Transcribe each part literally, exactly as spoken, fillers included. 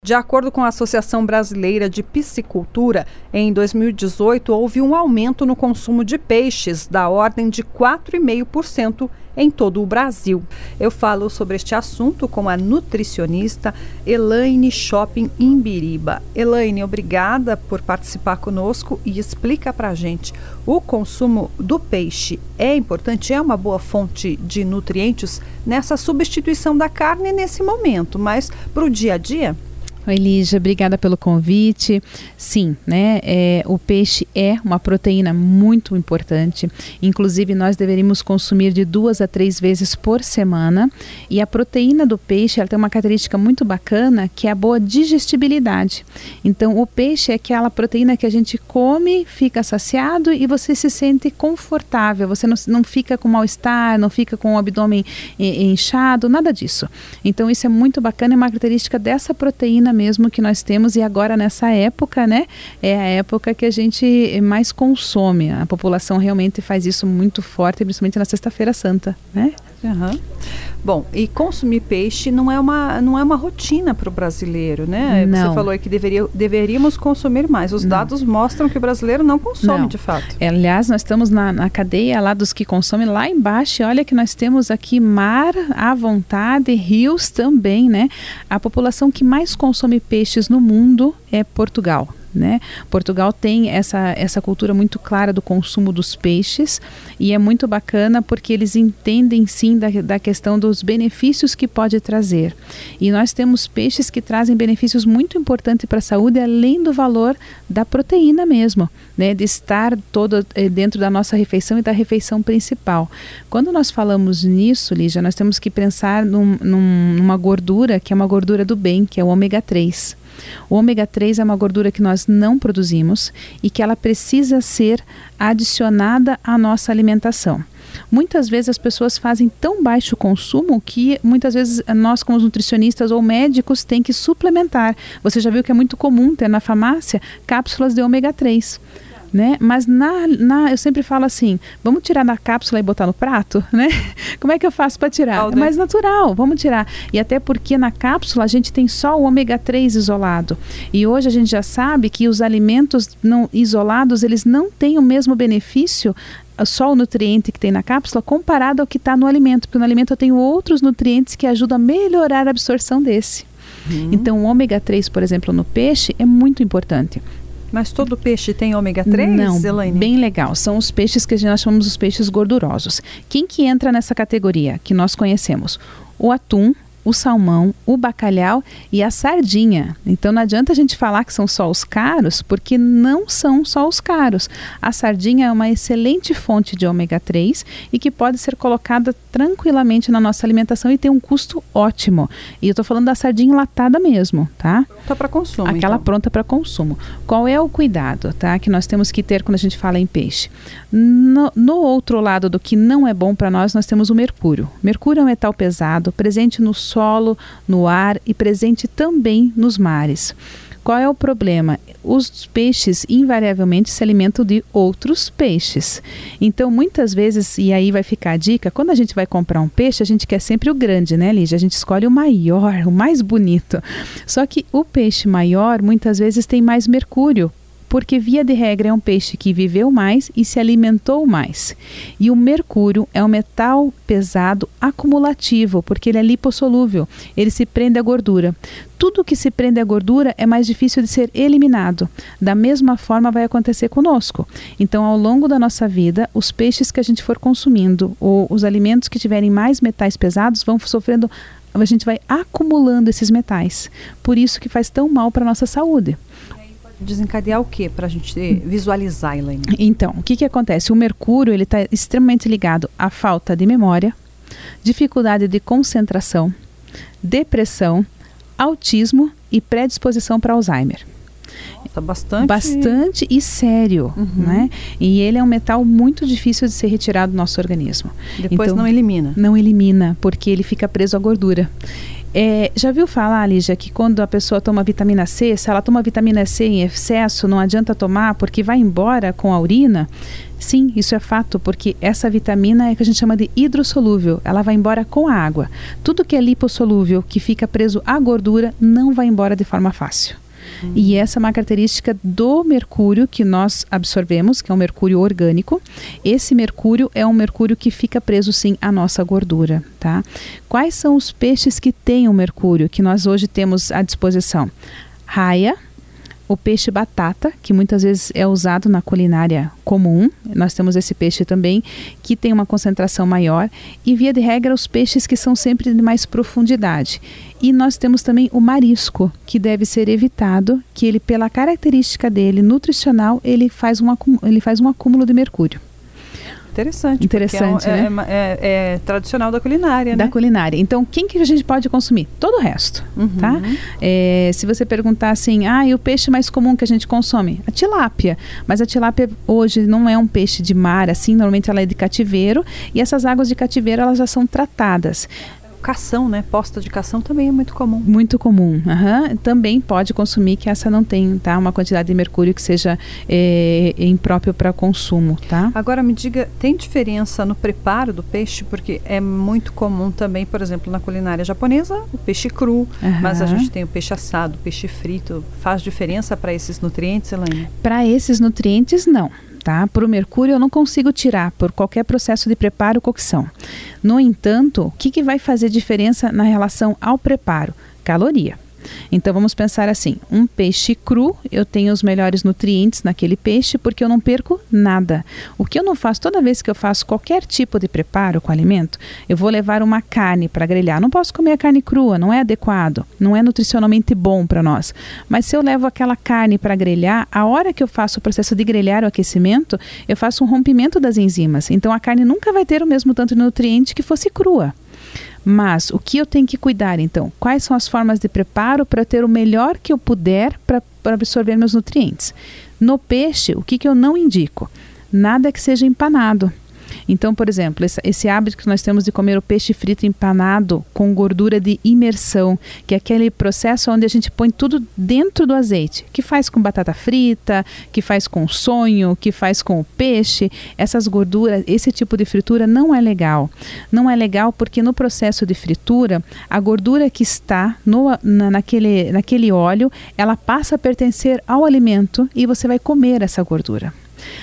De acordo com a Associação Brasileira de Piscicultura, em dois mil e dezoito houve um aumento no consumo de peixes da ordem de quatro vírgula cinco por cento em todo o Brasil. Eu falo sobre este assunto com a nutricionista Elaine Shopping Imbiriba. Elaine, obrigada por participar conosco e explica pra gente, o consumo do peixe é importante, é uma boa fonte de nutrientes nessa substituição da carne nesse momento, mas para o dia a dia? Oi, Lígia, obrigada pelo convite. Sim, né, é, o peixe é uma proteína muito importante. Inclusive, nós deveríamos consumir de duas a três vezes por semana. E a proteína do peixe, ela tem uma característica muito bacana, que é a boa digestibilidade. Então, o peixe é aquela proteína que a gente come, fica saciado e você se sente confortável. Você não, não fica com mal-estar, não fica com o abdômen inchado, nada disso. Então, isso é muito bacana, é uma característica dessa proteína mesmo que nós temos, e agora nessa época, né, é a época que a gente mais consome. A população realmente faz isso muito forte, principalmente na Sexta-feira Santa, né? Uhum. Bom, e consumir peixe não é uma, não é uma rotina para o brasileiro, né? Não. Você falou aí que deveria, deveríamos consumir mais. Os não. dados mostram que o brasileiro não consome, não. de fato. É, aliás, nós estamos na, na cadeia lá dos que consomem lá embaixo. Olha que nós temos aqui mar à vontade, rios também, né? A população que mais consome peixes no mundo é Portugal. Né? Portugal tem essa, essa cultura muito clara do consumo dos peixes, e é muito bacana porque eles entendem sim da, da questão dos benefícios que pode trazer, e nós temos peixes que trazem benefícios muito importantes para a saúde, além do valor da proteína mesmo, né? De estar todo eh, dentro da nossa refeição e da refeição principal. Quando nós falamos nisso, Lígia, nós temos que pensar num, num, numa gordura que é uma gordura do bem, que é o ômega três. O ômega três é uma gordura que nós não produzimos e que ela precisa ser adicionada à nossa alimentação. Muitas vezes as pessoas fazem tão baixo consumo que muitas vezes nós, como nutricionistas ou médicos, tem que suplementar. Você já viu que é muito comum ter na farmácia cápsulas de ômega três. Né? Mas na, na, eu sempre falo assim, vamos tirar da cápsula e botar no prato, né? Como é que eu faço para tirar? É mais natural, vamos tirar. E até porque na cápsula a gente tem só o ômega três isolado. E hoje a gente já sabe que os alimentos não isolados, eles não têm o mesmo benefício, só o nutriente que tem na cápsula, comparado ao que está no alimento. Porque no alimento eu tenho outros nutrientes que ajudam a melhorar a absorção desse. Hum. Então o ômega três, por exemplo, no peixe é muito importante. Mas todo peixe tem ômega três, Não, Elaine? Bem legal. São os peixes que nós chamamos os peixes gordurosos. Quem que entra nessa categoria que nós conhecemos? O atum, o salmão, o bacalhau e a sardinha. Então não adianta a gente falar que são só os caros, porque não são só os caros. A sardinha é uma excelente fonte de ômega três e que pode ser colocada tranquilamente na nossa alimentação e tem um custo ótimo. E eu estou falando da sardinha enlatada mesmo, tá? Pronta para consumo. Aquela então. pronta para consumo. Qual é o cuidado, tá, que nós temos que ter quando a gente fala em peixe? No, no outro lado do que não é bom para nós, nós temos o mercúrio. Mercúrio é um metal pesado, presente no solo, no ar e presente também nos mares. Qual é o problema? Os peixes invariavelmente se alimentam de outros peixes. Então, muitas vezes, e aí vai ficar a dica, quando a gente vai comprar um peixe, a gente quer sempre o grande, né, Lígia? A gente escolhe o maior, o mais bonito. Só que o peixe maior, muitas vezes, tem mais mercúrio, porque via de regra é um peixe que viveu mais e se alimentou mais. E o mercúrio é um metal pesado acumulativo, porque ele é lipossolúvel, ele se prende à gordura. Tudo que se prende à gordura é mais difícil de ser eliminado. Da mesma forma vai acontecer conosco. Então, ao longo da nossa vida, os peixes que a gente for consumindo, ou os alimentos que tiverem mais metais pesados, vão sofrendo, a gente vai acumulando esses metais. Por isso que faz tão mal para a nossa saúde. Desencadear o que para a gente visualizar, Elaine? Então, o que que acontece? O mercúrio ele está extremamente ligado à falta de memória, dificuldade de concentração, depressão, autismo e predisposição para Alzheimer. Nossa, bastante... Bastante e sério, uhum. né? E ele é um metal muito difícil de ser retirado do nosso organismo. Depois então, não elimina? Não elimina, porque ele fica preso à gordura. É, já viu falar, Lígia, que quando a pessoa toma vitamina C, se ela toma vitamina C em excesso, não adianta tomar porque vai embora com a urina? Sim, isso é fato, porque essa vitamina é que a gente chama de hidrossolúvel, ela vai embora com a água. Tudo que é lipossolúvel, que fica preso à gordura, não vai embora de forma fácil. Hum. E essa é uma característica do mercúrio que nós absorvemos, que é um mercúrio orgânico. Esse mercúrio é um mercúrio que fica preso sim à nossa gordura, tá? Quais são os peixes que têm o mercúrio, que nós hoje temos à disposição? Raia, o peixe batata, que muitas vezes é usado na culinária comum, nós temos esse peixe também, que tem uma concentração maior, e via de regra os peixes que são sempre de mais profundidade. E nós temos também o marisco, que deve ser evitado, que ele, pela característica dele nutricional, ele faz um, ele faz um acúmulo de mercúrio. Interessante, Interessante, é, né? é, é, é tradicional da culinária, da né? culinária. Então, quem que a gente pode consumir? Todo o resto, uhum. tá? É, se você perguntar assim, ah, e o peixe mais comum que a gente consome? A tilápia. Mas a tilápia hoje não é um peixe de mar, assim, normalmente ela é de cativeiro, e essas águas de cativeiro, elas já são tratadas. Cação, né? Posta de cação também é muito comum. Muito comum. Uhum. Também pode consumir, que essa não tem, tá? Uma quantidade de mercúrio que seja é, impróprio para consumo, tá? Agora me diga, tem diferença no preparo do peixe? Porque é muito comum também, por exemplo, na culinária japonesa, o peixe cru, uhum. mas a gente tem o peixe assado, o peixe frito. Faz diferença para esses nutrientes, Elaine? Para esses nutrientes, não. Tá? Para o mercúrio eu não consigo tirar por qualquer processo de preparo ou cocção. No entanto, o que, que vai fazer diferença na relação ao preparo? Caloria. Então vamos pensar assim, um peixe cru, eu tenho os melhores nutrientes naquele peixe porque eu não perco nada. O que eu não faço, toda vez que eu faço qualquer tipo de preparo com alimento, eu vou levar uma carne para grelhar. Não posso comer a carne crua, não é adequado, não é nutricionalmente bom para nós. Mas se eu levo aquela carne para grelhar, a hora que eu faço o processo de grelhar o aquecimento, eu faço um rompimento das enzimas. Então a carne nunca vai ter o mesmo tanto de nutriente que fosse crua. Mas o que eu tenho que cuidar então? Quais são as formas de preparo para ter o melhor que eu puder para absorver meus nutrientes? No peixe, o que, que eu não indico? Nada que seja empanado. Então, por exemplo, esse, esse hábito que nós temos de comer o peixe frito empanado com gordura de imersão, que é aquele processo onde a gente põe tudo dentro do azeite, que faz com batata frita, que faz com sonho, que faz com o peixe. Essas gorduras, esse tipo de fritura não é legal. Não é legal porque no processo de fritura, a gordura que está no, na, naquele, naquele óleo, ela passa a pertencer ao alimento e você vai comer essa gordura.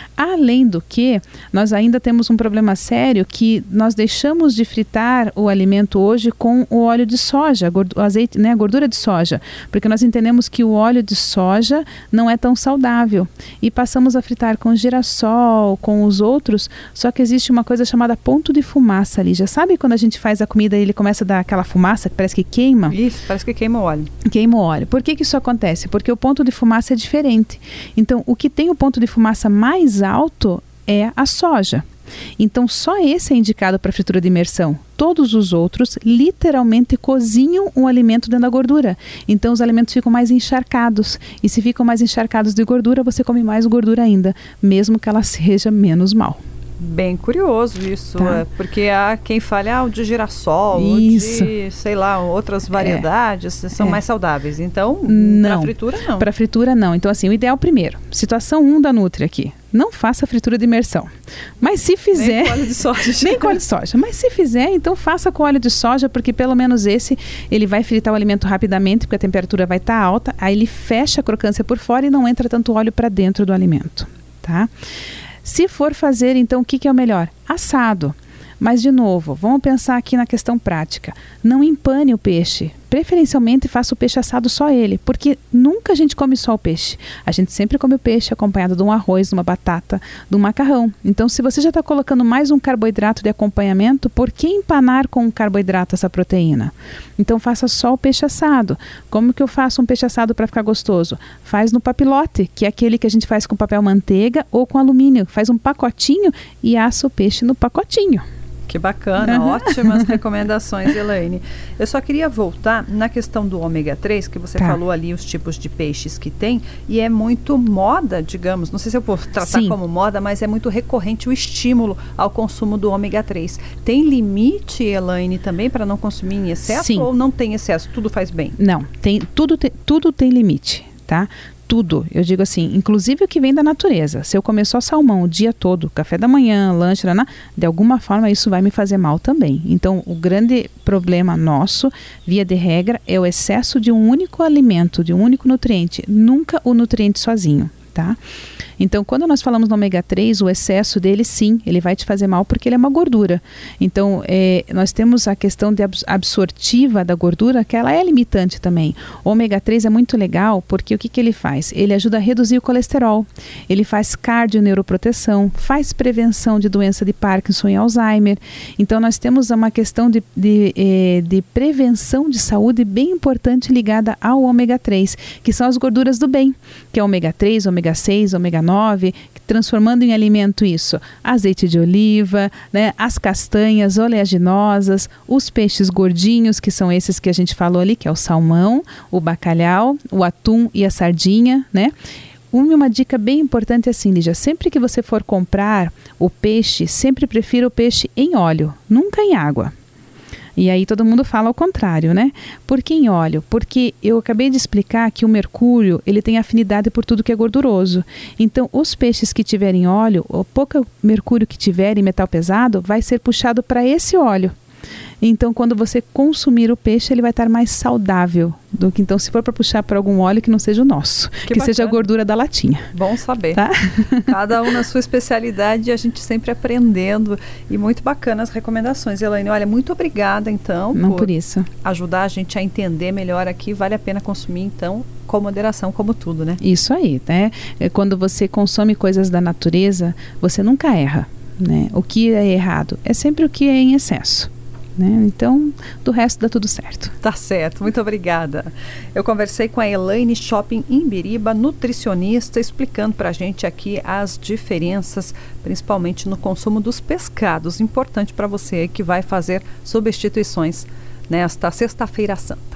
Além do que, nós ainda temos um problema sério que nós deixamos de fritar o alimento hoje com o óleo de soja, o azeite, né, a gordura de soja, porque nós entendemos que o óleo de soja não é tão saudável e passamos a fritar com girassol, com os outros, só que existe uma coisa chamada ponto de fumaça ali. Já sabe quando a gente faz a comida e ele começa a dar aquela fumaça que parece que queima? Isso, parece que queima o óleo. Queima o óleo. Por que que isso acontece? Porque o ponto de fumaça é diferente. Então, o que tem o ponto de fumaça mais alto é a soja. Então só esse é indicado para fritura de imersão. Todos os outros literalmente cozinham o alimento dentro da gordura. Então os alimentos ficam mais encharcados. E se ficam mais encharcados de gordura, você come mais gordura ainda, mesmo que ela seja menos mal. Bem curioso isso, tá. é, porque há quem fale, ah, o de girassol, isso. o de, sei lá, outras variedades é. são é. mais saudáveis. Então, para fritura não. Para fritura não. Então assim, o ideal primeiro, situação um da Nutri aqui, não faça fritura de imersão. Mas se fizer... Nem com óleo de soja. Nem com óleo de soja. Mas se fizer, então faça com óleo de soja, porque pelo menos esse, ele vai fritar o alimento rapidamente, porque a temperatura vai estar alta, aí ele fecha a crocância por fora e não entra tanto óleo para dentro do alimento, tá? Se for fazer, então, o que, que é o melhor? Assado. Mas, de novo, vamos pensar aqui na questão prática. Não empane o peixe. Preferencialmente, faça o peixe assado só ele, porque nunca a gente come só o peixe. A gente sempre come o peixe acompanhado de um arroz, de uma batata, de um macarrão. Então, se você já está colocando mais um carboidrato de acompanhamento, por que empanar com um carboidrato essa proteína? Então, faça só o peixe assado. Como que eu faço um peixe assado para ficar gostoso? Faz no papilote, que é aquele que a gente faz com papel manteiga ou com alumínio. Faz um pacotinho e assa o peixe no pacotinho. Que bacana, uhum. Ótimas recomendações, Elaine. Eu só queria voltar na questão do ômega três, que você tá. falou ali os tipos de peixes que tem, e é muito moda, digamos, não sei se eu posso tratar Sim. como moda, mas é muito recorrente o estímulo ao consumo do ômega três. Tem limite, Elaine, também para não consumir em excesso? Sim. Ou não tem excesso? Tudo faz bem? Não, tem, tudo, tem, tudo tem limite, tá? tudo, eu digo assim, inclusive o que vem da natureza. Se eu comer só salmão o dia todo, café da manhã, lanche, naná, de alguma forma isso vai me fazer mal também. Então, o grande problema nosso, via de regra, é o excesso de um único alimento, de um único nutriente, nunca o nutriente sozinho, tá? Então, quando nós falamos no ômega três, o excesso dele, sim, ele vai te fazer mal porque ele é uma gordura. Então, é, nós temos a questão de abs- absortiva da gordura, que ela é limitante também. O ômega três é muito legal porque o que, que ele faz? Ele ajuda a reduzir o colesterol, ele faz cardio-neuroproteção, faz prevenção de doença de Parkinson e Alzheimer. Então, nós temos uma questão de, de, eh, de prevenção de saúde bem importante ligada ao ômega três, que são as gorduras do bem, que é ômega três, ômega seis, ômega nove, transformando em alimento isso, azeite de oliva, né, as castanhas oleaginosas, os peixes gordinhos, que são esses que a gente falou ali, que é o salmão, o bacalhau, o atum e a sardinha, né? Uma dica bem importante é assim, Lígia, sempre que você for comprar o peixe, sempre prefira o peixe em óleo, nunca em água. E aí todo mundo fala ao contrário, né? Por que em óleo? Porque eu acabei de explicar que o mercúrio, ele tem afinidade por tudo que é gorduroso. Então, os peixes que tiverem óleo, o pouco mercúrio que tiver em metal pesado, vai ser puxado para esse óleo. Então, quando você consumir o peixe, ele vai estar mais saudável do que, então, se for para puxar para algum óleo que não seja o nosso, que, que seja a gordura da latinha. Bom saber. Tá? Cada um na sua especialidade e a gente sempre aprendendo, e muito bacana as recomendações. Elaine, olha, muito obrigada, então, não por, por isso. ajudar a gente a entender melhor aqui. Vale a pena consumir, então, com moderação, como tudo, né? Isso aí, né? Quando você consome coisas da natureza, você nunca erra, né? O que é errado é sempre o que é em excesso. Né? Então, do resto dá tudo certo. Tá certo, muito obrigada. Eu conversei com a Elaine Shopping Imbiriba, nutricionista, explicando pra gente aqui as diferenças, principalmente no consumo dos pescados. Importante para você que vai fazer substituições nesta sexta-feira santa.